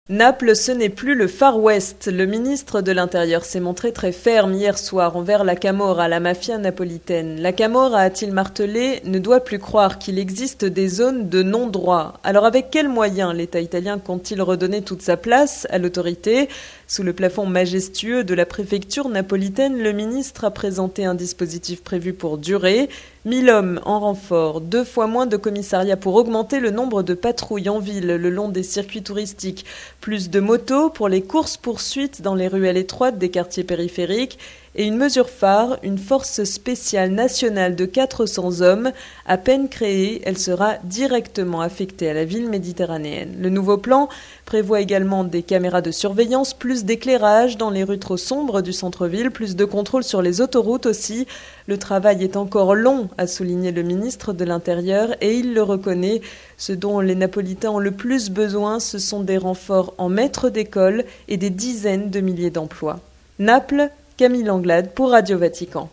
Naples, ce n'est plus le Far West. Le ministre de l'Intérieur s'est montré très ferme hier soir envers la Camorra, la mafia napolitaine. La Camorra, a-t-il martelé, ne doit plus croire qu'il existe des zones de non-droit. Alors avec quels moyens l'État italien compte-t-il redonner toute sa place à l'autorité ? Sous le plafond majestueux de la préfecture napolitaine, le ministre a présenté un dispositif prévu pour durer. 1000 hommes en renfort, 2 fois moins de commissariats pour augmenter le nombre de patrouilles en ville le long des circuits touristiques, plus de motos pour les courses-poursuites dans les ruelles étroites des quartiers périphériques et une mesure phare, une force spéciale nationale de 400 hommes. À peine créée, elle sera directement affectée à la ville méditerranéenne. Le nouveau plan prévoit également des caméras de surveillance, plus d'éclairage dans les rues trop sombres du centre-ville, plus de contrôle sur les autoroutes aussi. Le travail est encore long, a souligné le ministre de l'Intérieur, et il le reconnaît. Ce dont les Napolitains ont le plus besoin, ce sont des renforts en maîtres d'école et des dizaines de milliers d'emplois. Naples, Camille Anglade pour Radio Vatican.